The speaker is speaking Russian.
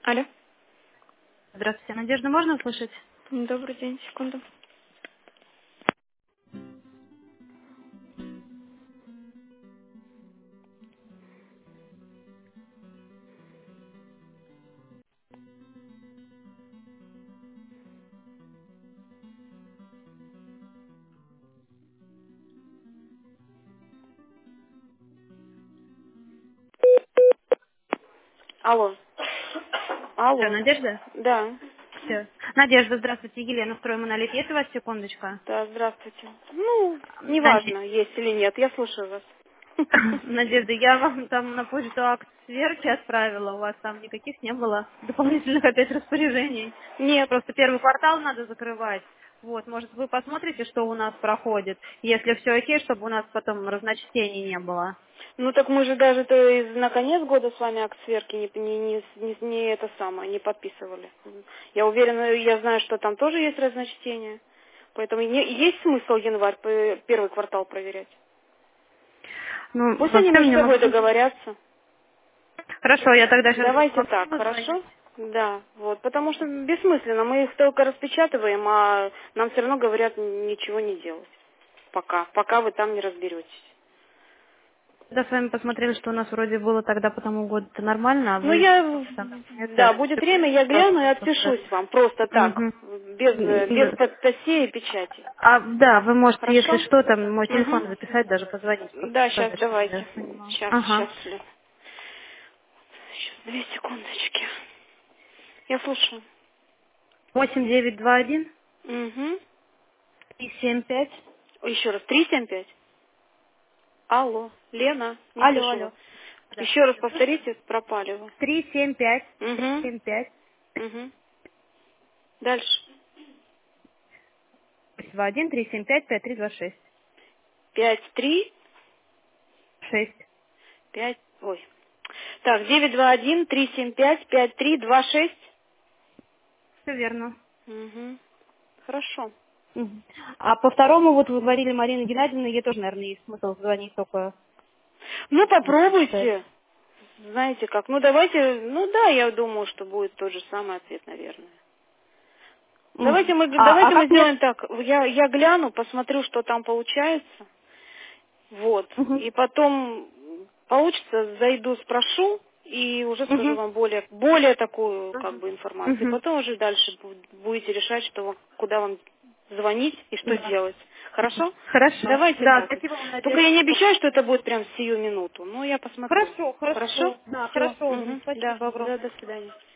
Алло. Здравствуйте, Надежда, можно услышать? Добрый день, секунду. Алло. Все, Алло. Надежда? Да. Все. Надежда, здравствуйте, Елена, строймонолит. Есть у вас секундочка? Да, здравствуйте. Ну, Надежда, неважно, есть или нет, я слушаю вас. Надежда, я вам там на почту акт сверки отправила, у вас там никаких не было дополнительных опять распоряжений. Нет. Просто первый квартал надо закрывать. Вот, может, вы посмотрите, что у нас проходит. Если все окей, чтобы у нас потом разночтений не было. Ну так мы же даже то на конец года с вами акт сверки не это самое, не подписывали. Я уверена, я знаю, что там тоже есть разночтение. Поэтому есть смысл январь, первый квартал проверять. Ну, Пусть они вообще между мне собой максимум... договорятся. Хорошо, я тогда сейчас буду Давайте так, Максиму хорошо? звонить. Да, вот, потому что бессмысленно, мы их только распечатываем, а нам все равно говорят ничего не делать. Пока вы там не разберетесь. Когда с вами посмотрели, что у нас вроде было тогда по тому году, это нормально, а Ну, вы там, да, это, будет время, я гляну и отпишусь вам, просто так, Мгм. без подписей и печати. Да, вы можете, если Хорошо? что, там мой Угу. телефон записать, даже позвонить, просто Да, сейчас сказать, чтобы я давайте. понимала. Сейчас, Ага. Лен. Сейчас, 2 секундочки. Я слушаю. 8921 Угу. 375. Еще раз, 375. Алло, Лена, не Алло, слышу вас. алло. Да. Еще раз Сейчас слышите? повторите, пропали вы. 375 Угу, 375 угу. Дальше. 21 375 5326. 5-3, 6. 5, ой. Так, 921-375-5326. Все верно. Угу. Хорошо. Мгм. А по второму, вот вы говорили, Марина Геннадьевна, ей тоже, наверное, есть смысл звонить только Ну, вот почитать. попробуйте. Знаете как, ну давайте, ну да, я думаю, что будет тот же самый ответ, наверное. Мгм. А Давайте мы как мне... сделаем так. Я гляну, посмотрю, что там получается. Вот. Мгм. И потом получится, зайду, спрошу и уже скажу Мгм. вам более такую как Мгм. бы информацию. И Мгм. потом уже дальше будете решать, куда вам звонить и что Да. делать. Хорошо? Хорошо. Давайте Да, так. спасибо вам, Только я Надежда. не обещаю, что это будет прям в сию минуту, но я посмотрю. Хорошо, Хорошо? хорошо. Да, Все. хорошо. Угу. Да, Спасибо да, до огромное. свидания.